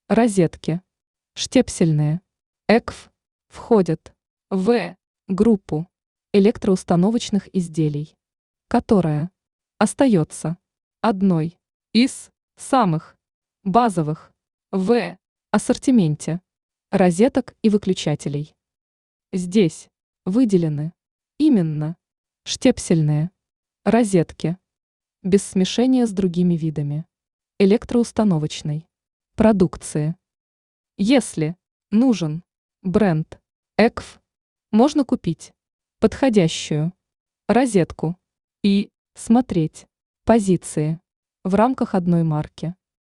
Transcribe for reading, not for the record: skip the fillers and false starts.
Розетки. Штепсельные. ЭКФ. Входят в группу электроустановочных изделий, которая остается одной из самых базовых в ассортименте розеток и выключателей. Здесь выделены именно штепсельные розетки без смешения с другими видами электроустановочной продукции. Если нужен бренд ЭКФ, можно купить подходящую розетку и смотреть позиции в рамках одной марки.